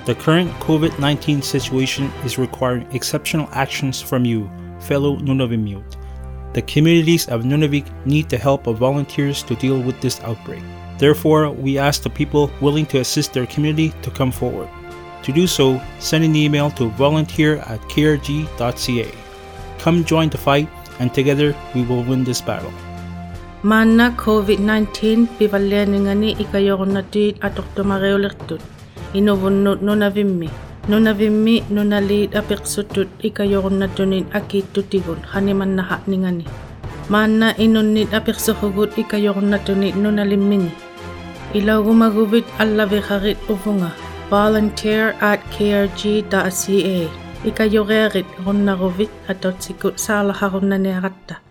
The current COVID-19 situation is requiring exceptional actions from you, fellow Nunavimmiut. The communities of Nunavik need the help of volunteers to deal with this outbreak. Therefore, we ask the people willing to assist their community to come forward. To do so, send an email to volunteer@krg.ca. Come join the fight, and together we will win this battle. Manna COVID-19 pivallianingani ikayornatuit atortomareulertut. Inuvunnut Nunavimmi nunaliit apiqsutut ikayornatunin akiittutigun hanimannahaningani. Manna inunnit apiqsuhugut ikayornatunit nunalimmini. Ilagumaguvit allaviqarit ufunga. volunteer@krg.ca. Ikayoreerit runnaruvit atotsikut saalaharunnaniaqatta.